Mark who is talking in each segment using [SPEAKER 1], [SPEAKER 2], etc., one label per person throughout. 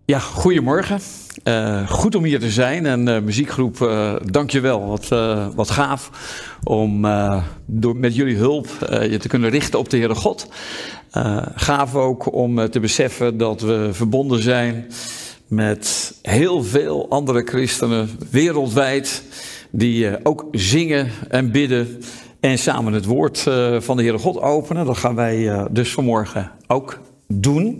[SPEAKER 1] Ja, goedemorgen. Goed om hier te zijn en muziekgroep, dank je wel. Wat gaaf om met jullie hulp je te kunnen richten op de Heere God. Gaaf ook om te beseffen dat we verbonden zijn met heel veel andere christenen wereldwijd die ook zingen en bidden en samen het woord van de Heere God openen. Dat gaan wij dus vanmorgen ook doen.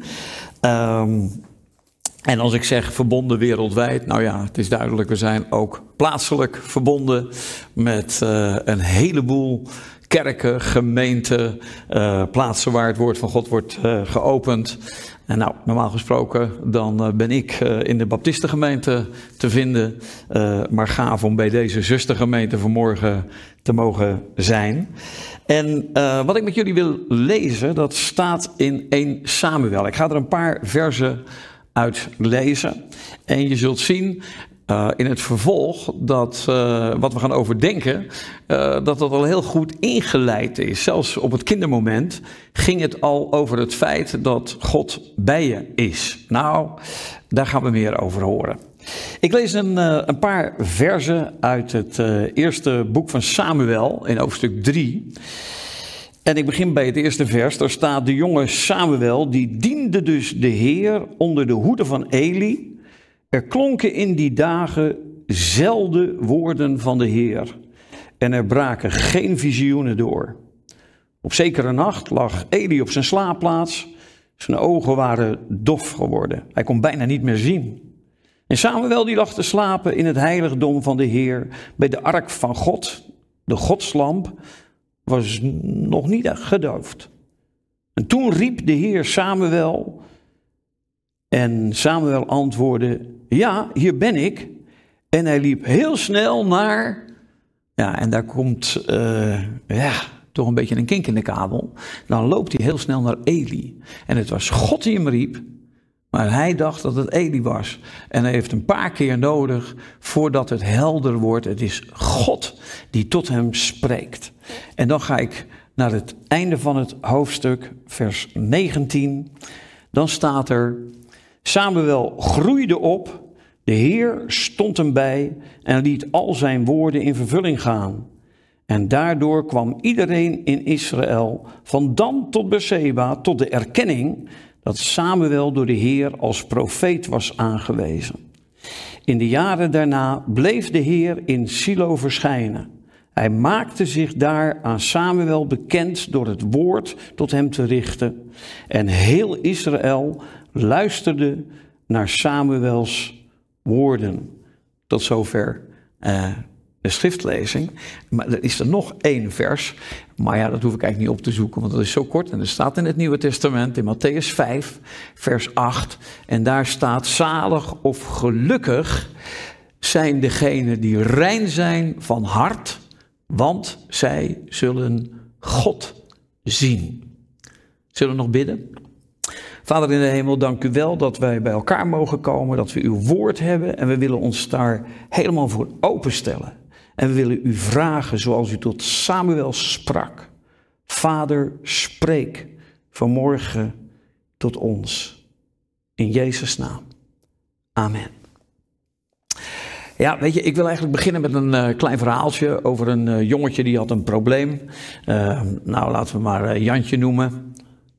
[SPEAKER 1] En als ik zeg verbonden wereldwijd, nou ja, het is duidelijk, we zijn ook plaatselijk verbonden met een heleboel kerken, gemeenten, plaatsen waar het woord van God wordt geopend. En nou, normaal gesproken dan ben ik in de baptistengemeente te vinden, maar gaaf om bij deze zustergemeente vanmorgen te mogen zijn. En wat ik met jullie wil lezen, dat staat in 1 Samuel. Ik ga er een paar versen uit lezen. En je zult zien in het vervolg dat wat we gaan overdenken, dat al heel goed ingeleid is. Zelfs op het kindermoment ging het al over het feit dat God bij je is. Nou, daar gaan we meer over horen. Ik lees een paar versen uit het eerste boek van Samuel in hoofdstuk 3. En ik begin bij het eerste vers. Daar staat: de jonge Samuel, die diende dus de Heer onder de hoede van Eli. Er klonken in die dagen zelden woorden van de Heer. En er braken geen visioenen door. Op zekere nacht lag Eli op zijn slaapplaats. Zijn ogen waren dof geworden. Hij kon bijna niet meer zien. En Samuel die lag te slapen in het heiligdom van de Heer, bij de ark van God. De godslamp was nog niet gedoofd. En toen riep de Heer Samuel. En Samuel antwoordde: ja, hier ben ik. En hij liep heel snel naar. Ja, en daar komt toch een beetje een kink in de kabel. Dan loopt hij heel snel naar Eli. En het was God die hem riep. Maar hij dacht dat het Eli was. En hij heeft een paar keer nodig voordat het helder wordt. Het is God die tot hem spreekt. En dan ga ik naar het einde van het hoofdstuk, vers 19. Dan staat er: Samuel groeide op, de Heer stond hem bij en liet al zijn woorden in vervulling gaan. En daardoor kwam iedereen in Israël, van Dan tot Beersheba, tot de erkenning dat Samuel door de Heer als profeet was aangewezen. In de jaren daarna bleef de Heer in Silo verschijnen. Hij maakte zich daar aan Samuel bekend door het woord tot hem te richten. En heel Israël luisterde naar Samuels woorden. Tot zover de schriftlezing. Maar er is er nog 1 vers. Maar ja, dat hoef ik eigenlijk niet op te zoeken, want dat is zo kort. En dat staat in het Nieuwe Testament, in Mattheüs 5, vers 8. En daar staat: zalig of gelukkig zijn degenen die rein zijn van hart, want zij zullen God zien. Zullen we nog bidden? Vader in de hemel, dank u wel dat wij bij elkaar mogen komen, dat we uw woord hebben en we willen ons daar helemaal voor openstellen. En we willen u vragen zoals u tot Samuel sprak. Vader, spreek vanmorgen tot ons. In Jezus' naam. Amen. Ja, weet je, ik wil eigenlijk beginnen met een klein verhaaltje over een jongetje die had een probleem. Nou, laten we maar Jantje noemen.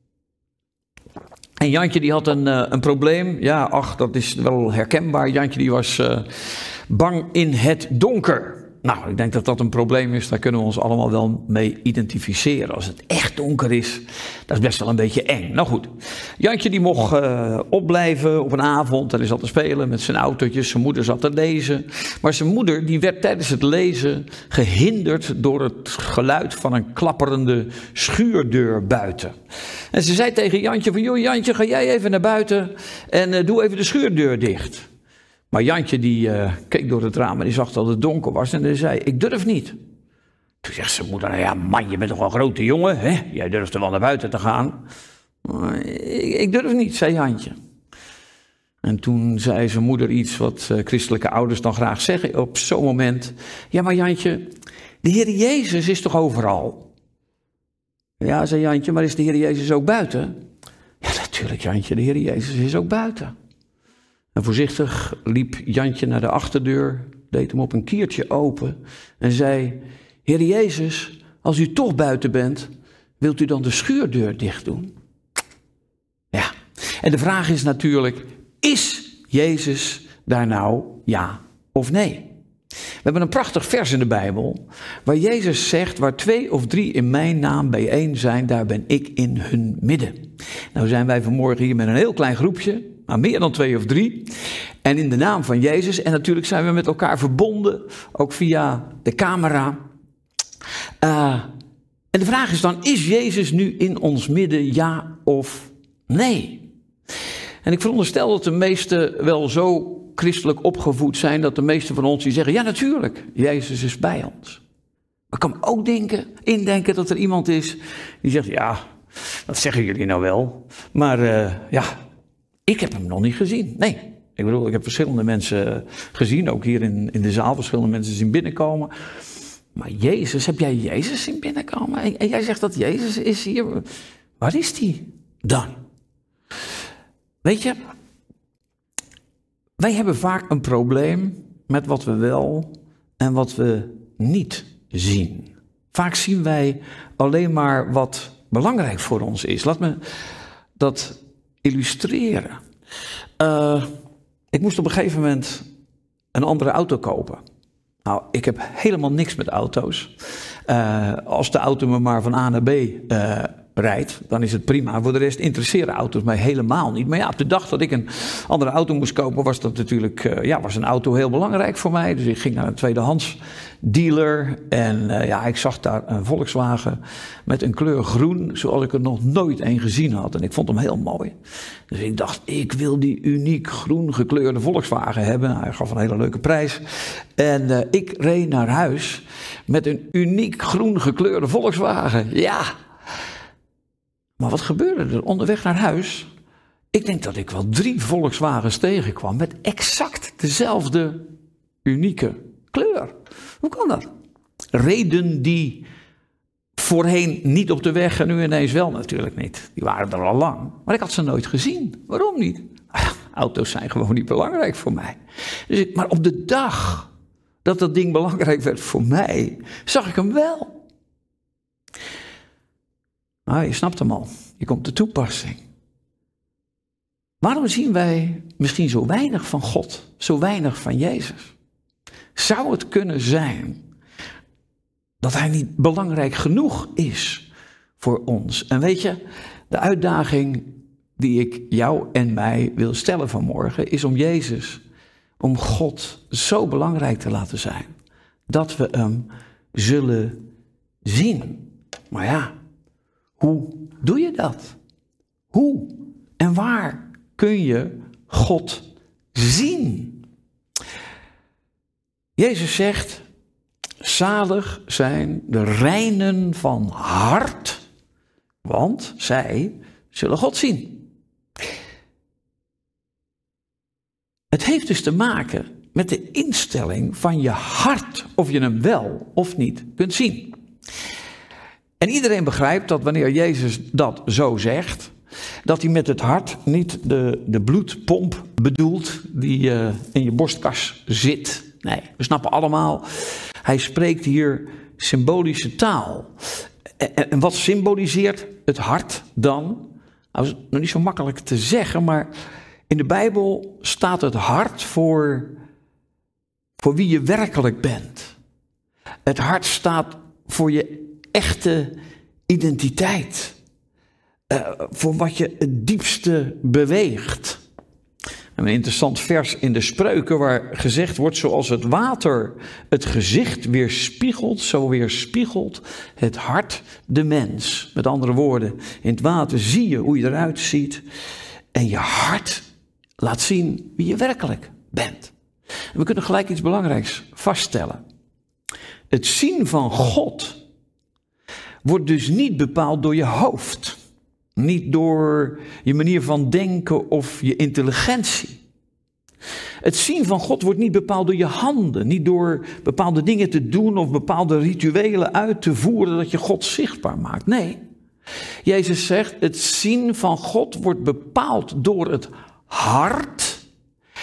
[SPEAKER 1] En Jantje die had een probleem. Ja, ach, dat is wel herkenbaar. Jantje die was bang in het donker. Nou, ik denk dat dat een probleem is. Daar kunnen we ons allemaal wel mee identificeren. Als het echt donker is, dat is best wel een beetje eng. Nou goed, Jantje die mocht opblijven op een avond. En hij zat te spelen met zijn autootjes. Zijn moeder zat te lezen. Maar zijn moeder die werd tijdens het lezen gehinderd door het geluid van een klapperende schuurdeur buiten. En ze zei tegen Jantje van: joh Jantje, ga jij even naar buiten en doe even de schuurdeur dicht. Maar Jantje die keek door het raam en die zag dat het donker was en die zei: ik durf niet. Toen zegt zijn moeder: nou ja man, je bent toch wel een grote jongen, hè? Jij durft er wel naar buiten te gaan. Ik durf niet, zei Jantje. En toen zei zijn moeder iets wat christelijke ouders dan graag zeggen op zo'n moment: ja maar Jantje, de Heer Jezus is toch overal? Ja, zei Jantje, maar is de Heer Jezus ook buiten? Ja natuurlijk Jantje, de Heer Jezus is ook buiten. En voorzichtig liep Jantje naar de achterdeur, deed hem op een kiertje open en zei: Heer Jezus, als u toch buiten bent, wilt u dan de schuurdeur dicht doen? Ja, en de vraag is natuurlijk, is Jezus daar nou ja of nee? We hebben een prachtig vers in de Bijbel, waar Jezus zegt: waar 2 of 3 in mijn naam bijeen zijn, daar ben ik in hun midden. Nou zijn wij vanmorgen hier met een heel klein groepje, maar meer dan 2 of 3. En in de naam van Jezus, en natuurlijk zijn we met elkaar verbonden, ook via de camera. En de vraag is dan, is Jezus nu in ons midden, ja of nee? En ik veronderstel dat de meesten wel zo christelijk opgevoed zijn, dat de meesten van ons die zeggen: ja, natuurlijk, Jezus is bij ons. Maar ik kan me ook indenken dat er iemand is die zegt: ja, dat zeggen jullie nou wel, maar ja, ik heb hem nog niet gezien. Nee, ik bedoel, ik heb verschillende mensen gezien, ook hier in de zaal, verschillende mensen zien binnenkomen. Maar Jezus, heb jij Jezus zien binnenkomen? En jij zegt dat Jezus is hier. Waar is die dan? Weet je, wij hebben vaak een probleem met wat we wel en wat we niet zien. Vaak zien wij alleen maar wat belangrijk voor ons is. Laat me dat illustreren. Ik moest op een gegeven moment een andere auto kopen. Nou, ik heb helemaal niks met auto's. Als de auto me maar van A naar B rijdt, dan is het prima. Voor de rest interesseren auto's mij helemaal niet. Maar ja, op de dag dat ik een andere auto moest kopen, was dat natuurlijk, was een auto heel belangrijk voor mij. Dus ik ging naar een tweedehands dealer en ik zag daar een Volkswagen met een kleur groen, zoals ik er nog nooit een gezien had. En ik vond hem heel mooi. Dus ik dacht, ik wil die uniek groen gekleurde Volkswagen hebben. Hij gaf een hele leuke prijs. En ik reed naar huis met een uniek groen gekleurde Volkswagen. Ja. Maar wat gebeurde er onderweg naar huis? Ik denk dat ik wel 3 Volkswagens tegenkwam met exact dezelfde unieke kleur. Hoe kan dat? Reden die voorheen niet op de weg en nu ineens wel, natuurlijk niet. Die waren er al lang. Maar ik had ze nooit gezien. Waarom niet? Auto's zijn gewoon niet belangrijk voor mij. Dus maar op de dag dat ding belangrijk werd voor mij, zag ik hem wel. Nou, je snapt hem al. Je komt de toepassing. Waarom zien wij misschien zo weinig van God, zo weinig van Jezus? Zou het kunnen zijn dat hij niet belangrijk genoeg is voor ons? En weet je, de uitdaging die ik jou en mij wil stellen vanmorgen is om Jezus, om God zo belangrijk te laten zijn, dat we hem zullen zien. Maar ja, hoe doe je dat? Hoe en waar kun je God zien? Jezus zegt: zalig zijn de reinen van hart, want zij zullen God zien. Het heeft dus te maken met de instelling van je hart, of je hem wel of niet kunt zien. En iedereen begrijpt dat wanneer Jezus dat zo zegt, dat hij met het hart niet de bloedpomp bedoelt die in je borstkas zit. Nee, we snappen allemaal, hij spreekt hier symbolische taal. En wat symboliseert het hart dan? Nou, dat is nog niet zo makkelijk te zeggen, maar in de Bijbel staat het hart voor wie je werkelijk bent. Het hart staat voor je echte identiteit. Voor wat je het diepste beweegt. Een interessant vers in de Spreuken waar gezegd wordt: zoals het water het gezicht weerspiegelt, zo weerspiegelt het hart de mens. Met andere woorden, in het water zie je hoe je eruit ziet en je hart laat zien wie je werkelijk bent. En we kunnen gelijk iets belangrijks vaststellen. Het zien van God wordt dus niet bepaald door je hoofd. Niet door je manier van denken of je intelligentie. Het zien van God wordt niet bepaald door je handen. Niet door bepaalde dingen te doen of bepaalde rituelen uit te voeren dat je God zichtbaar maakt. Nee, Jezus zegt: het zien van God wordt bepaald door het hart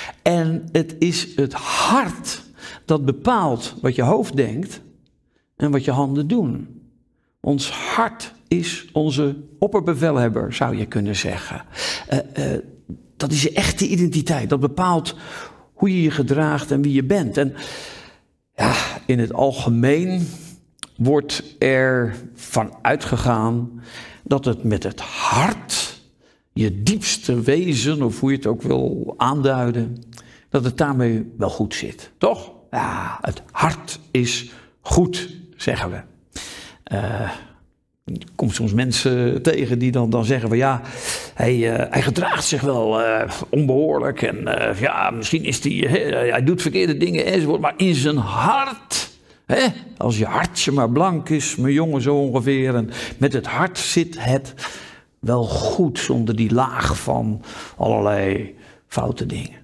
[SPEAKER 1] En het is het hart dat bepaalt wat je hoofd denkt en wat je handen doen. Ons hart is onze opperbevelhebber, zou je kunnen zeggen. Dat is je echte identiteit. Dat bepaalt hoe je je gedraagt en wie je bent. En ja, in het algemeen wordt er van uitgegaan dat het met het hart, je diepste wezen, of hoe je het ook wil aanduiden, dat het daarmee wel goed zit. Toch? Ja, het hart is goed, zeggen we. Je komt soms mensen tegen die dan zeggen van ja, hij gedraagt zich wel onbehoorlijk en ja, misschien is hij doet verkeerde dingen enzovoort, maar in zijn hart, als je hartje maar blank is, mijn jongen zo ongeveer, en met het hart zit het wel goed zonder die laag van allerlei foute dingen.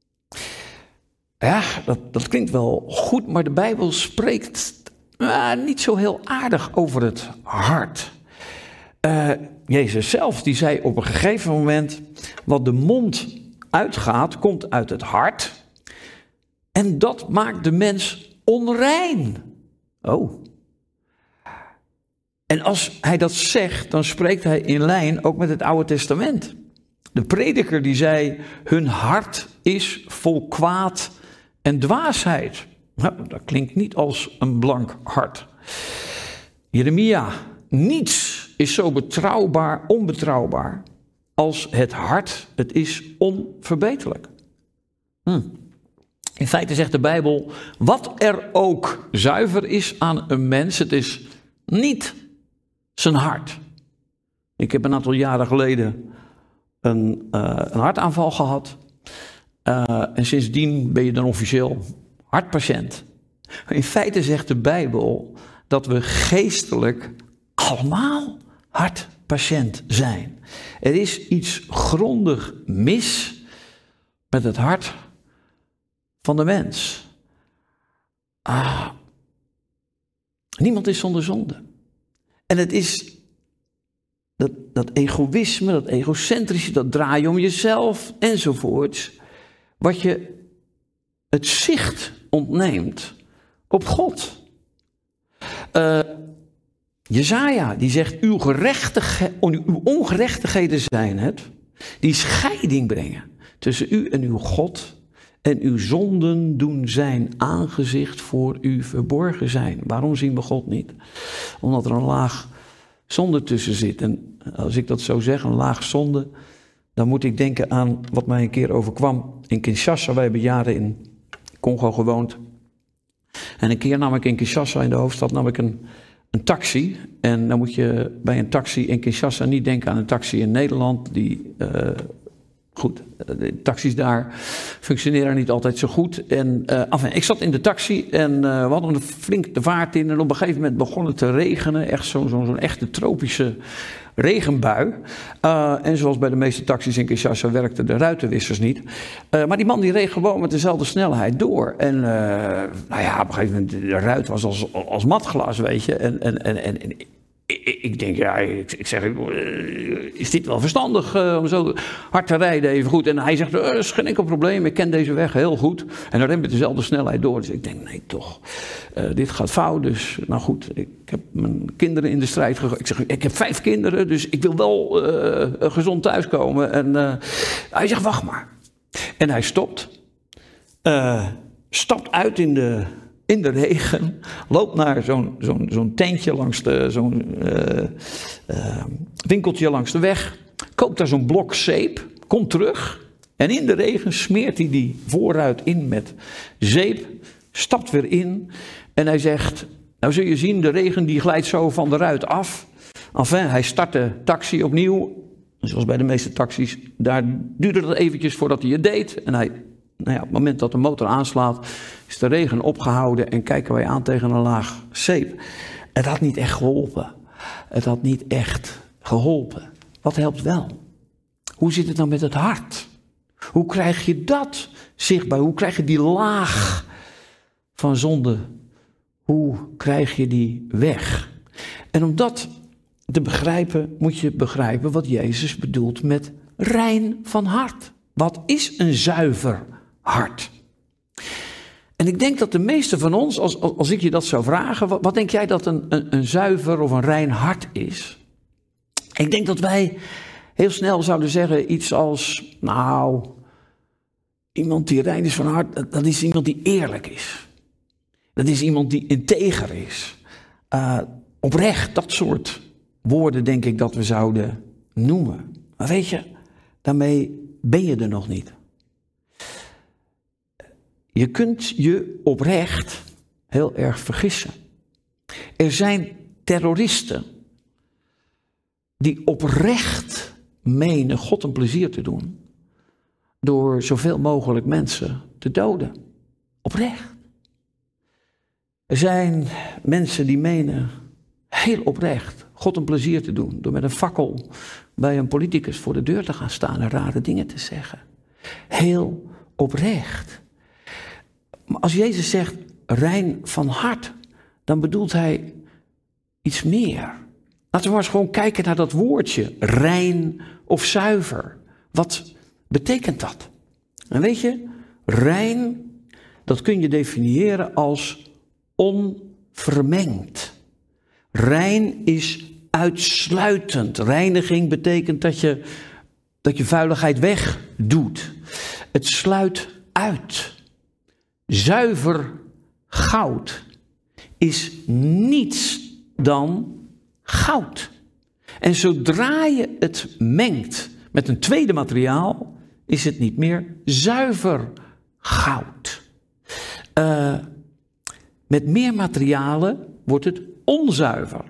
[SPEAKER 1] Ja, dat klinkt wel goed, maar de Bijbel spreekt niet zo heel aardig over het hart. Jezus zelf die zei op een gegeven moment, wat de mond uitgaat, komt uit het hart. En dat maakt de mens onrein. Oh. En als hij dat zegt, dan spreekt hij in lijn ook met het Oude Testament. De prediker die zei, hun hart is vol kwaad en dwaasheid. Nou, dat klinkt niet als een blank hart. Jeremia, niets is zo onbetrouwbaar als het hart. Het is onverbeterlijk. In feite zegt de Bijbel, wat er ook zuiver is aan een mens, het is niet zijn hart. Ik heb een aantal jaren geleden een hartaanval gehad. En sindsdien ben je dan officieel hartpatiënt. In feite zegt de Bijbel dat we geestelijk allemaal hartpatiënt zijn. Er is iets grondig mis met het hart van de mens. Niemand is zonder zonde. En het is dat egoïsme, dat egocentrische, dat draaien om jezelf enzovoorts, wat je het zicht ontneemt op God. Jesaja die zegt, uw ongerechtigheden zijn het, die scheiding brengen tussen u en uw God. En uw zonden doen zijn aangezicht voor u verborgen zijn. Waarom zien we God niet? Omdat er een laag zonde tussen zit. En als ik dat zo zeg, een laag zonde, dan moet ik denken aan wat mij een keer overkwam in Kinshasa. Wij hebben jaren in Congo gewoond. En een keer nam ik in Kinshasa, in de hoofdstad, een taxi. En dan moet je bij een taxi in Kinshasa niet denken aan een taxi in Nederland. Goed, de taxis daar functioneren niet altijd zo goed. En ik zat in de taxi en we hadden een flink de vaart in. En op een gegeven moment begon het te regenen. Echt zo'n echte tropische regenbui. En zoals bij de meeste taxis in Kinshasa werkten de ruitenwissers niet. Maar die man die reed gewoon met dezelfde snelheid door. En op een gegeven moment, de ruit was als matglas, weet je. En ik denk, ik zeg, is dit wel verstandig om zo hard te rijden, even goed. En hij zegt, dat is geen enkel probleem, ik ken deze weg heel goed. En dan remt met dezelfde snelheid door. Dus ik denk, nee toch, dit gaat fout. Dus nou goed, ik heb mijn kinderen in de strijd gegooid. Ik zeg, ik heb 5 kinderen, dus ik wil wel gezond thuiskomen. En hij zegt, wacht maar. En hij stapt uit in de regen, loopt naar zo'n tentje zo'n winkeltje langs de weg, koopt daar zo'n blok zeep, komt terug en in de regen smeert hij die voorruit in met zeep, stapt weer in en hij zegt, nou zul je zien, de regen die glijdt zo van de ruit af. Enfin, hij start de taxi opnieuw, zoals bij de meeste taxis, daar duurde het eventjes voordat hij het deed en op het moment dat de motor aanslaat, is de regen opgehouden en kijken wij aan tegen een laag zeep. Het had niet echt geholpen. Wat helpt wel? Hoe zit het dan met het hart? Hoe krijg je dat zichtbaar? Hoe krijg je die laag van zonde? Hoe krijg je die weg? En om dat te begrijpen, moet je begrijpen wat Jezus bedoelt met rein van hart. Wat is een zuiver hart. En ik denk dat de meeste van ons, als ik je dat zou vragen, wat denk jij dat een zuiver of een rein hart is? Ik denk dat wij heel snel zouden zeggen iets als, nou, iemand die rein is van hart, dat is iemand die eerlijk is. Dat is iemand die integer is. Oprecht, dat soort woorden denk ik dat we zouden noemen. Maar weet je, daarmee ben je er nog niet. Je kunt je oprecht heel erg vergissen. Er zijn terroristen die oprecht menen God een plezier te doen door zoveel mogelijk mensen te doden. Oprecht. Er zijn mensen die menen heel oprecht God een plezier te doen door met een fakkel bij een politicus voor de deur te gaan staan en rare dingen te zeggen. Heel oprecht. Maar als Jezus zegt rein van hart, dan bedoelt hij iets meer. Laten we maar eens gewoon kijken naar dat woordje, rein of zuiver. Wat betekent dat? En weet je, rein, dat kun je definiëren als onvermengd. Rein is uitsluitend. Reiniging betekent dat je vuiligheid wegdoet. Het sluit uit. Zuiver goud is niets dan goud. En zodra je het mengt met een tweede materiaal, is het niet meer zuiver goud. Met meer materialen wordt het onzuiver.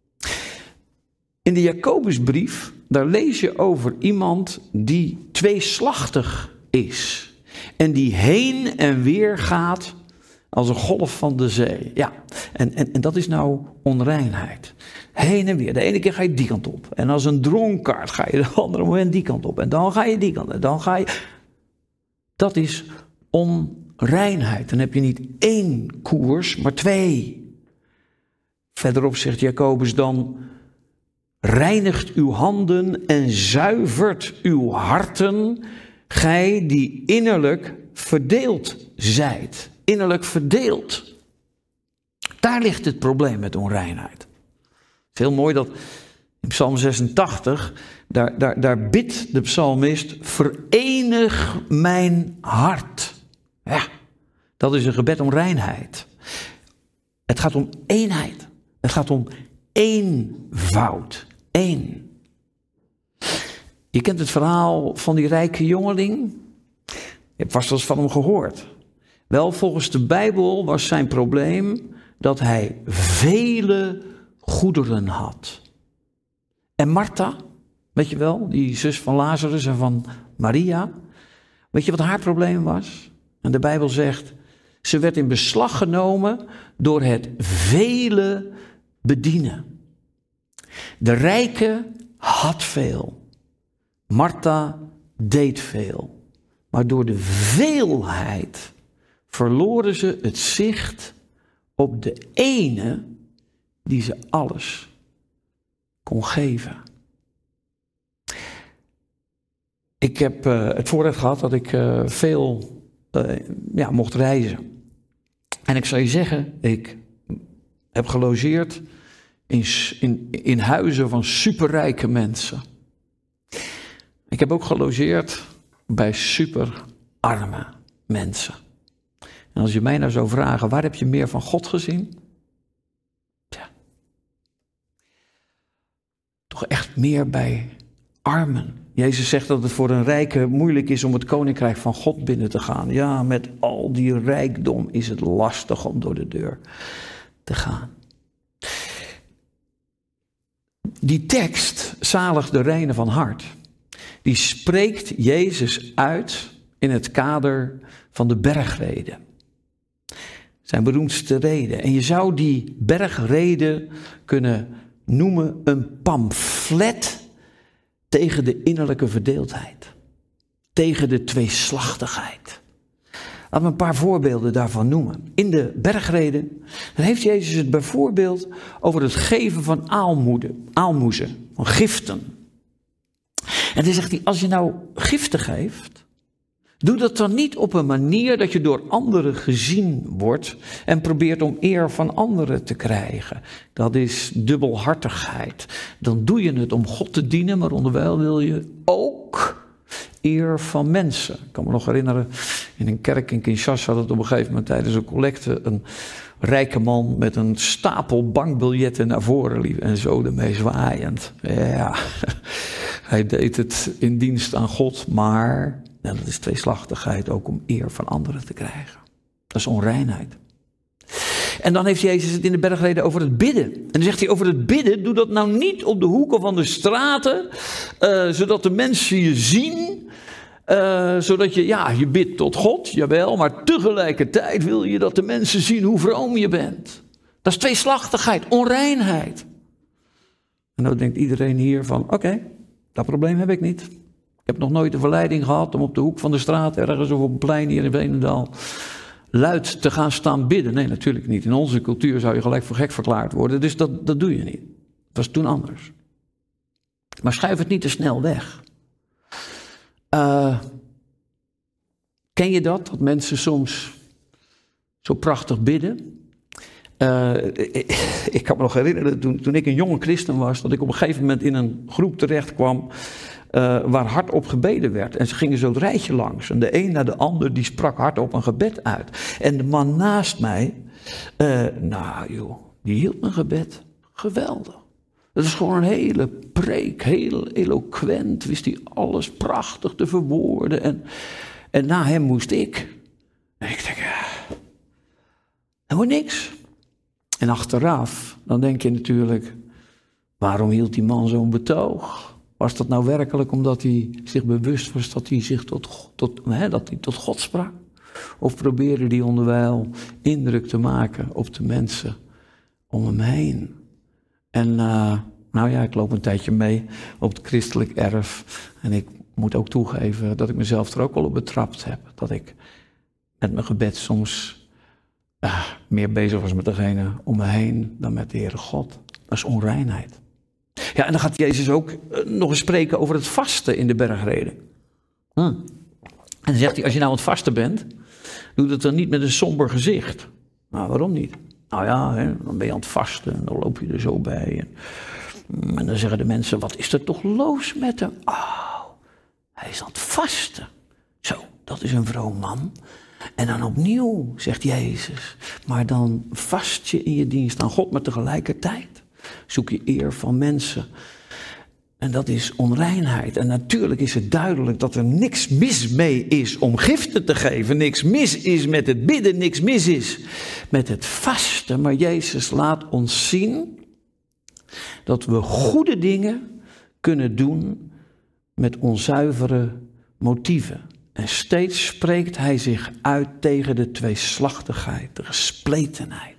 [SPEAKER 1] In de Jacobusbrief, daar lees je over iemand die tweeslachtig is. En die heen en weer gaat als een golf van de zee. Ja, en dat is nou onreinheid. Heen en weer. De ene keer ga je die kant op. En als een dronkaard ga je de andere moment die kant op. En dan ga je die kant op. En dan ga je... Dat is onreinheid. Dan heb je niet één koers, maar twee. Verderop zegt Jacobus dan: reinigt uw handen en zuivert uw harten, gij die innerlijk verdeeld zijt. Innerlijk verdeeld. Daar ligt het probleem met onreinheid. Het is heel mooi dat in Psalm 86, daar bidt de psalmist: verenig mijn hart. Ja, dat is een gebed om reinheid. Het gaat om eenheid. Het gaat om eenvoud. Eén. Je kent het verhaal van die rijke jongeling. Je hebt vast wel eens van hem gehoord. Wel, volgens de Bijbel was zijn probleem dat hij vele goederen had. En Martha, weet je wel, die zus van Lazarus en van Maria. Weet je wat haar probleem was? En de Bijbel zegt, ze werd in beslag genomen door het vele bedienen. De rijke had veel. Martha deed veel. Maar door de veelheid verloren ze het zicht op de ene die ze alles kon geven. Ik heb het voorrecht gehad dat ik veel mocht reizen. En ik zal je zeggen, ik heb gelogeerd in huizen van superrijke mensen. Ik heb ook gelogeerd bij superarme mensen. En als je mij nou zou vragen, waar heb je meer van God gezien? Ja. Toch echt meer bij armen. Jezus zegt dat het voor een rijke moeilijk is om het koninkrijk van God binnen te gaan. Ja, met al die rijkdom is het lastig om door de deur te gaan. Die tekst, zalig de reine van hart, die spreekt Jezus uit in het kader van de bergrede. Zijn beroemdste rede. En je zou die bergrede kunnen noemen een pamflet tegen de innerlijke verdeeldheid. Tegen de tweeslachtigheid. Laten we een paar voorbeelden daarvan noemen. In de bergrede heeft Jezus het bijvoorbeeld over het geven van aalmoezen, van giften. En dan zegt hij, als je nou giften geeft, Doe dat dan niet op een manier dat je door anderen gezien wordt en probeert om eer van anderen te krijgen. Dat is dubbelhartigheid. Dan doe je het om God te dienen, maar onderwijl wil je ook eer van mensen. Ik kan me nog herinneren, in een kerk in Kinshasa had het op een gegeven moment tijdens een collecte een rijke man met een stapel bankbiljetten naar voren liep en zo ermee zwaaiend. Ja, hij deed het in dienst aan God, maar dat is tweeslachtigheid ook om eer van anderen te krijgen. Dat is onreinheid. En dan heeft Jezus het in de bergreden over het bidden. En dan zegt hij over het bidden, doe dat nou niet op de hoeken van de straten, zodat de mensen je zien, zodat je bidt tot God, jawel, maar tegelijkertijd wil je dat de mensen zien hoe vroom je bent. Dat is tweeslachtigheid, onreinheid. En dan denkt iedereen hier van, oké, dat probleem heb ik niet. Ik heb nog nooit de verleiding gehad om op de hoek van de straat, ergens of op een plein hier in Veenendaal, luid te gaan staan bidden. Nee, natuurlijk niet. In onze cultuur zou je gelijk voor gek verklaard worden, dus dat doe je niet. Dat was toen anders. Maar schuif het niet te snel weg. Ken je dat? Dat mensen soms zo prachtig bidden? Ik kan me nog herinneren, toen ik een jonge christen was, dat ik op een gegeven moment in een groep terecht kwam waar hardop gebeden werd. En ze gingen zo het rijtje langs. En de een na de ander die sprak hardop een gebed uit. En de man naast mij, die hield mijn gebed geweldig. Dat is gewoon een hele preek, heel eloquent, wist hij alles prachtig te verwoorden. En na hem moest ik. En ik denk, helemaal niks. En achteraf, dan denk je natuurlijk, waarom hield die man zo'n betoog? Was dat nou werkelijk omdat hij zich bewust was dat hij zich tot God sprak? Of probeerde hij onderwijl indruk te maken op de mensen om hem heen? En ik loop een tijdje mee op het christelijk erf. En ik moet ook toegeven dat ik mezelf er ook wel op betrapt heb. Dat ik met mijn gebed soms meer bezig was met degene om me heen dan met de Heere God. Dat is onreinheid. Ja, en dan gaat Jezus ook nog eens spreken over het vasten in de bergreden. En dan zegt hij, als je nou aan het vasten bent, doe dat dan niet met een somber gezicht. Nou, waarom niet? Nou ja, dan ben je aan het vasten en dan loop je er zo bij. En dan zeggen de mensen, wat is er toch los met hem? Oh, hij is aan het vasten. Zo, dat is een vroom man. En dan opnieuw, zegt Jezus, maar dan vast je in je dienst aan God, maar tegelijkertijd zoek je eer van mensen. En dat is onreinheid. En natuurlijk is het duidelijk dat er niks mis mee is om giften te geven. Niks mis is met het bidden, niks mis is met het vasten. Maar Jezus laat ons zien dat we goede dingen kunnen doen met onzuivere motieven. En steeds spreekt hij zich uit tegen de tweeslachtigheid, de gespletenheid.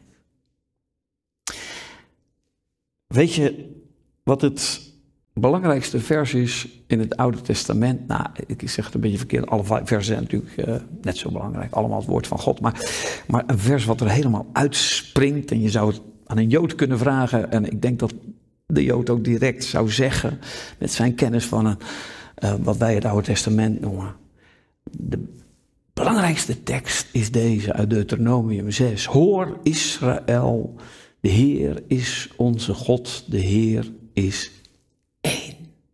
[SPEAKER 1] Weet je wat het belangrijkste vers is in het Oude Testament? Nou, ik zeg het een beetje verkeerd. Alle versen zijn natuurlijk net zo belangrijk. Allemaal het woord van God. Maar een vers wat er helemaal uitspringt. En je zou het aan een Jood kunnen vragen. En ik denk dat de Jood ook direct zou zeggen, met zijn kennis van wat wij het Oude Testament noemen. De belangrijkste tekst is deze uit Deuteronomium 6. Hoor Israël, de Heer is onze God, de Heer is één.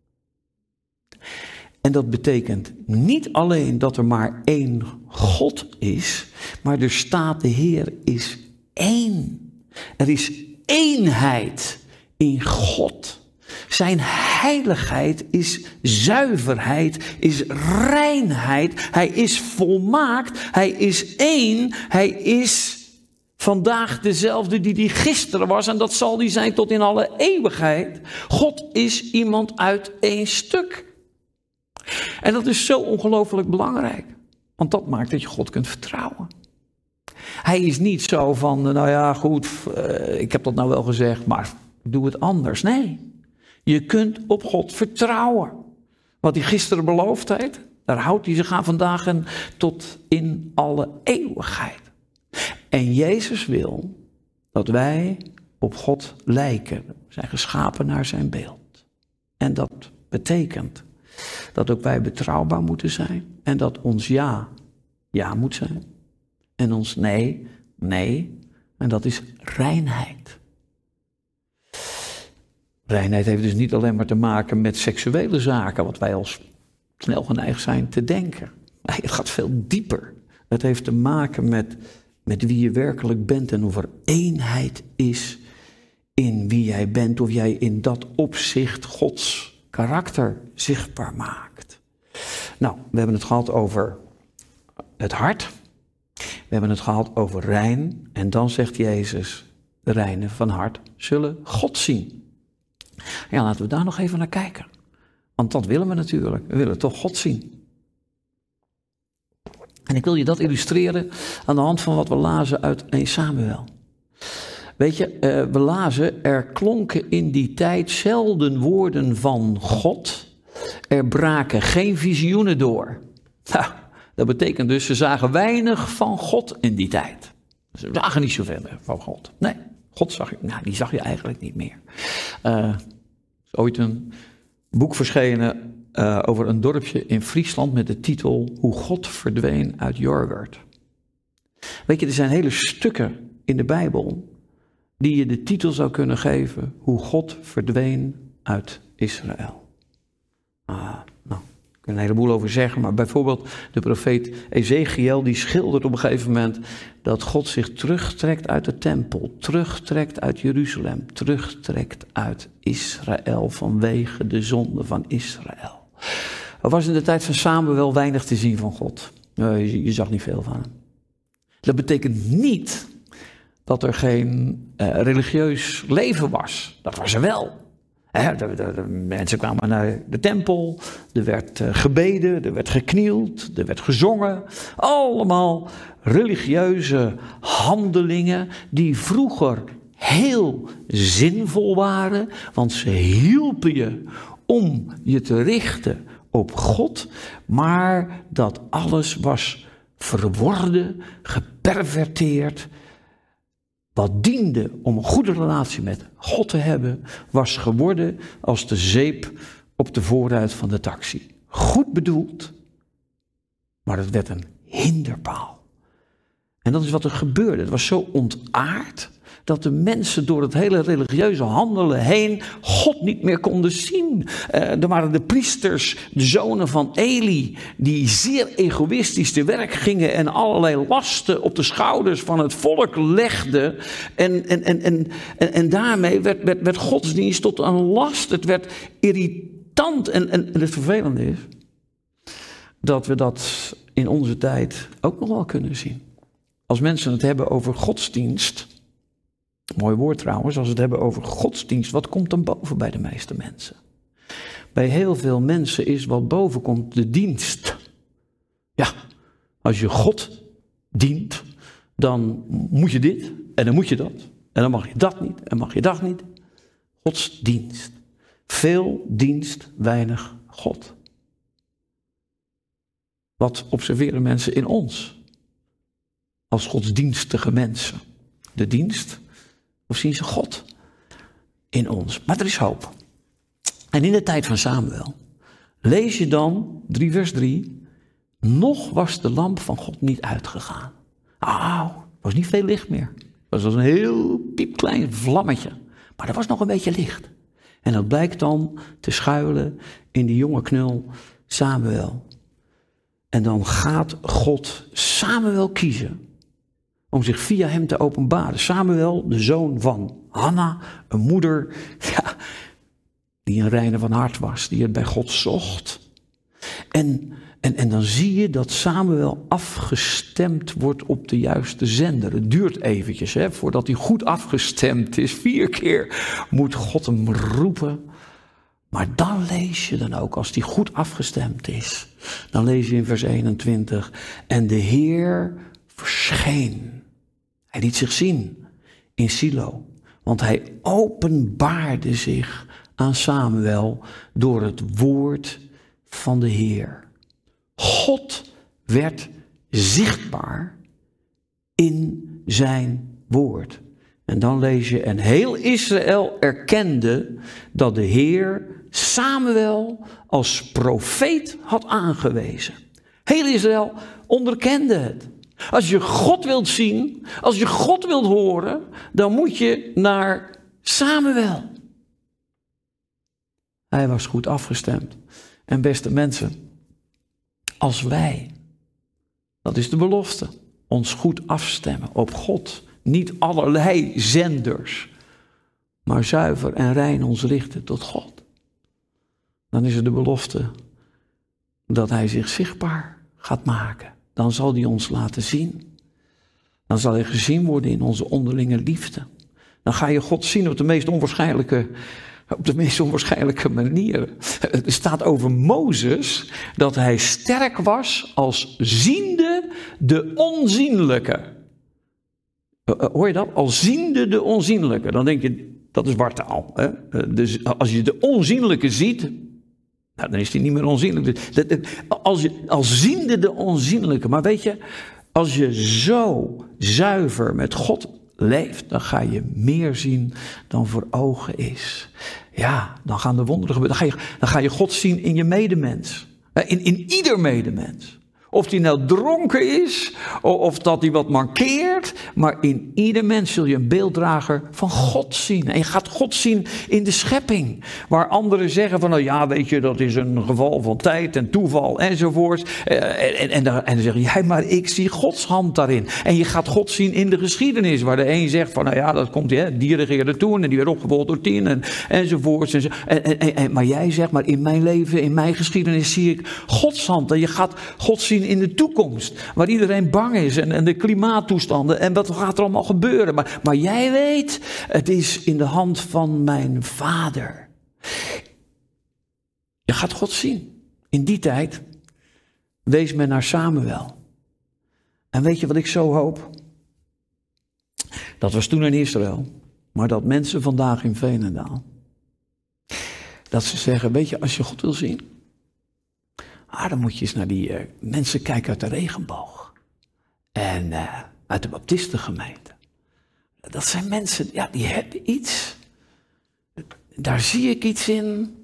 [SPEAKER 1] En dat betekent niet alleen dat er maar één God is, maar er staat de Heer is één. Er is eenheid in God. Zijn heiligheid is zuiverheid, is reinheid. Hij is volmaakt, hij is één, hij is vandaag dezelfde die hij gisteren was en dat zal hij zijn tot in alle eeuwigheid. God is iemand uit één stuk. En dat is zo ongelooflijk belangrijk, want dat maakt dat je God kunt vertrouwen. Hij is niet zo van, ik heb dat nou wel gezegd, maar doe het anders. Nee, je kunt op God vertrouwen. Wat hij gisteren beloofd heeft, daar houdt hij zich aan vandaag en tot in alle eeuwigheid. En Jezus wil dat wij op God lijken. We zijn geschapen naar zijn beeld. En dat betekent Dat ook wij betrouwbaar moeten zijn. En dat ons ja, ja moet zijn. En ons nee, nee. En dat is reinheid. Reinheid heeft dus niet alleen maar te maken met seksuele zaken, wat wij al snel geneigd zijn te denken. Nee, het gaat veel dieper. Het heeft te maken met wie je werkelijk bent en of er eenheid is in wie jij bent, of jij in dat opzicht Gods karakter zichtbaar maakt. Nou, we hebben het gehad over het hart. We hebben het gehad over rein. En dan zegt Jezus, de reinen van hart zullen God zien. Ja, laten we daar nog even naar kijken. Want dat willen we natuurlijk. We willen toch God zien. En ik wil je dat illustreren aan de hand van wat we lazen uit 1 Samuel. Weet je, we lazen, er klonken in die tijd zelden woorden van God. Er braken geen visioenen door. Nou, dat betekent dus, ze zagen weinig van God in die tijd. Ze zagen niet zoveel meer van God. Nee, God zag je, nou, die zag je eigenlijk niet meer. Er is ooit een boek verschenen over een dorpje in Friesland met de titel Hoe God verdween uit Jorwerd. Weet je, er zijn hele stukken in de Bijbel die je de titel zou kunnen geven, Hoe God verdween uit Israël. Nou, ik kan er een heleboel over zeggen, maar bijvoorbeeld de profeet Ezechiel, die schildert op een gegeven moment dat God zich terugtrekt uit de tempel, terugtrekt uit Jeruzalem, terugtrekt uit Israël vanwege de zonde van Israël. Er was in de tijd van Samuel weinig te zien van God. Je zag niet veel van hem. Dat betekent niet dat er geen religieus leven was. Dat was er wel. De mensen kwamen naar de tempel, er werd gebeden, er werd geknield, er werd gezongen. Allemaal religieuze handelingen die vroeger heel zinvol waren, want ze hielpen je om je te richten op God, maar dat alles was verworden, geperverteerd. Wat diende om een goede relatie met God te hebben, was geworden als de zeep op de voorruit van de taxi. Goed bedoeld, maar het werd een hinderpaal. En dat is wat er gebeurde. Het was zo ontaard dat de mensen door het hele religieuze handelen heen God niet meer konden zien. Er waren de priesters, de zonen van Eli, die zeer egoïstisch te werk gingen en allerlei lasten op de schouders van het volk legden. En daarmee werd godsdienst tot een last. Het werd irritant. En het vervelende is dat we dat in onze tijd ook nog wel kunnen zien. Als mensen het hebben over godsdienst, mooi woord trouwens, als we het hebben over godsdienst, wat komt dan boven bij de meeste mensen? Bij heel veel mensen is wat boven komt de dienst. Ja, als je God dient, dan moet je dit en dan moet je dat. En dan mag je dat niet en mag je dat niet. Godsdienst. Veel dienst, weinig God. Wat observeren mensen in ons als godsdienstige mensen? De dienst? Of zien ze God in ons? Maar er is hoop. En in de tijd van Samuel lees je dan 3 vers 3. Nog was de lamp van God niet uitgegaan. Er was niet veel licht meer. Het was een heel piepklein vlammetje. Maar er was nog een beetje licht. En dat blijkt dan te schuilen in die jonge knul Samuel. En dan gaat God Samuel kiezen om zich via hem te openbaren. Samuel, de zoon van Hanna, een moeder die een reine van hart was, die het bij God zocht. En dan zie je dat Samuel afgestemd wordt op de juiste zender. Het duurt eventjes, voordat hij goed afgestemd is. 4 keer moet God hem roepen. Maar dan lees je dan ook, als hij goed afgestemd is, dan lees je in vers 21. En de Heer verscheen. Hij liet zich zien in Silo. Want hij openbaarde zich aan Samuel door het woord van de Heer. God werd zichtbaar in zijn woord. En dan lees je, en heel Israël erkende dat de Heer Samuel als profeet had aangewezen. Heel Israël onderkende het. Als je God wilt zien, als je God wilt horen, dan moet je naar Samuel. Hij was goed afgestemd. En beste mensen, als wij, dat is de belofte, ons goed afstemmen op God, niet allerlei zenders, maar zuiver en rein ons richten tot God, dan is er de belofte dat hij zich zichtbaar gaat maken. Dan zal hij ons laten zien. Dan zal hij gezien worden in onze onderlinge liefde. Dan ga je God zien op de meest onwaarschijnlijke manier. Er staat over Mozes dat hij sterk was als ziende de onzienlijke. Hoor je dat? Als ziende de onzienlijke. Dan denk je, dat is wartaal. Hè? Dus als je de onzienlijke ziet, nou, dan is hij niet meer onzienlijk. Als ziende de onzienlijke. Maar weet je, als je zo zuiver met God leeft, dan ga je meer zien dan voor ogen is. Ja, dan gaan de wonderen gebeuren. Dan ga je God zien in je medemens. In ieder medemens. Of die nou dronken is, of dat hij wat mankeert. Maar in ieder mens zul je een beelddrager van God zien. En je gaat God zien in de schepping. Waar anderen zeggen van, nou ja, weet je, dat is een geval van tijd en toeval enzovoort. En dan zeggen jij, maar ik zie Gods hand daarin. En je gaat God zien in de geschiedenis. Waar de een zegt van, nou ja, dat komt, die regeerde toen en die werd opgevolgd door 10 enzovoort. Maar jij zegt, maar in mijn leven, in mijn geschiedenis zie ik Gods hand. En je gaat God zien in de toekomst, waar iedereen bang is en de klimaattoestanden en wat gaat er allemaal gebeuren. Maar jij weet, het is in de hand van mijn Vader. Je gaat God zien. In die tijd wees men naar Samuel. En weet je wat ik zo hoop? Dat was toen in Israël, maar dat mensen vandaag in Veenendaal, dat ze zeggen, weet je, als je God wil zien, dan moet je eens naar die mensen kijken uit de regenboog. En uit de baptistengemeente. Dat zijn mensen, ja, die hebben iets. Daar zie ik iets in.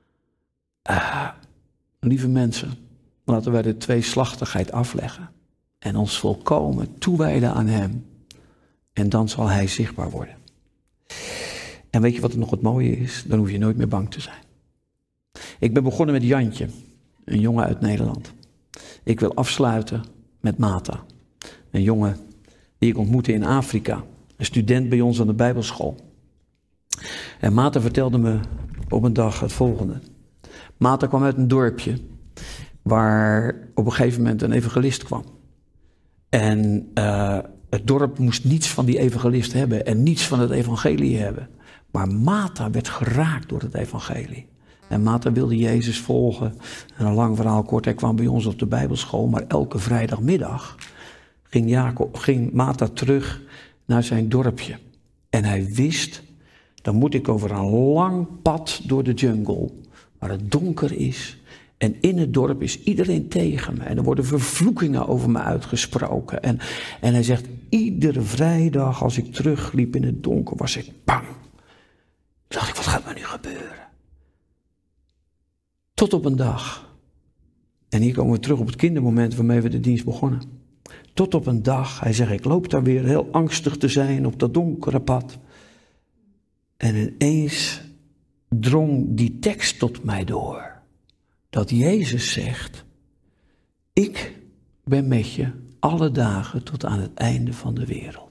[SPEAKER 1] Lieve mensen, laten wij de tweeslachtigheid afleggen. En ons volkomen toewijden aan hem. En dan zal hij zichtbaar worden. En weet je wat er nog het mooie is? Dan hoef je nooit meer bang te zijn. Ik ben begonnen met Jantje. Een jongen uit Nederland. Ik wil afsluiten met Mata. Een jongen die ik ontmoette in Afrika. Een student bij ons aan de Bijbelschool. En Mata vertelde me op een dag het volgende. Mata kwam uit een dorpje waar op een gegeven moment een evangelist kwam. En het dorp moest niets van die evangelist hebben en niets van het evangelie hebben. Maar Mata werd geraakt door het evangelie. En Mata wilde Jezus volgen. En een lang verhaal kort, hij kwam bij ons op de Bijbelschool. Maar elke vrijdagmiddag ging Mata terug naar zijn dorpje. En hij wist, dan moet ik over een lang pad door de jungle. Waar het donker is. En in het dorp is iedereen tegen me. En er worden vervloekingen over me uitgesproken. En hij zegt, iedere vrijdag als ik terugliep in het donker was ik bang. Toen dacht ik, wat gaat me nu gebeuren? Tot op een dag, en hier komen we terug op het kindermoment waarmee we de dienst begonnen. Tot op een dag, hij zegt, ik loop daar weer heel angstig te zijn op dat donkere pad. En ineens drong die tekst tot mij door. Dat Jezus zegt, ik ben met je alle dagen tot aan het einde van de wereld.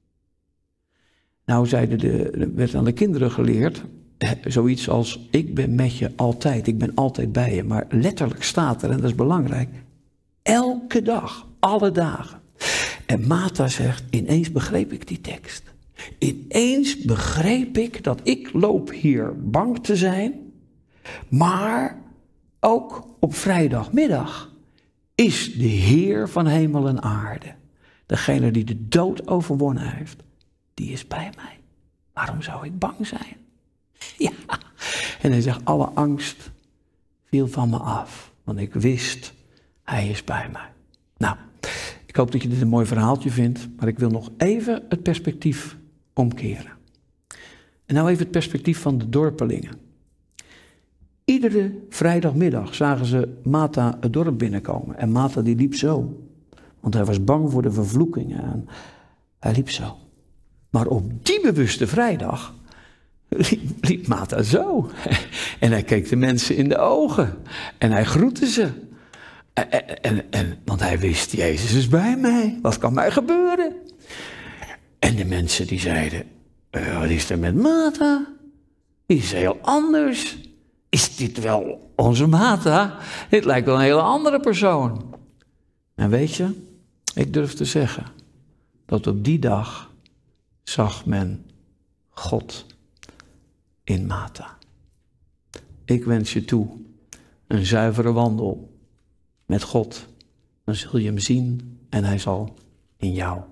[SPEAKER 1] Nou werd aan de kinderen geleerd, zoiets als, ik ben met je altijd, ik ben altijd bij je. Maar letterlijk staat er, en dat is belangrijk, elke dag, alle dagen. En Mata zegt, ineens begreep ik die tekst. Ineens begreep ik dat ik loop hier bang te zijn, maar ook op vrijdagmiddag is de Heer van hemel en aarde, degene die de dood overwonnen heeft, die is bij mij. Waarom zou ik bang zijn? Ja, en hij zegt, alle angst viel van me af, want ik wist, hij is bij mij. Nou, ik hoop dat je dit een mooi verhaaltje vindt, maar ik wil nog even het perspectief omkeren. En nou even het perspectief van de dorpelingen.
[SPEAKER 2] Iedere vrijdagmiddag zagen ze Martha het dorp binnenkomen. En Martha die liep zo. Want hij was bang voor de vervloekingen. En hij liep zo. Maar op die bewuste vrijdag liep Martha zo. En hij keek de mensen in de ogen. En hij groette ze. Want hij wist, Jezus is bij mij. Wat kan mij gebeuren? En de mensen die zeiden, wat is er met Martha? Die is heel anders. Is dit wel onze Martha? Dit lijkt wel een hele andere persoon. En weet je, ik durf te zeggen dat op die dag zag men God in Martha. Ik wens je toe een zuivere wandel met God. Dan zul je hem zien en hij zal in jou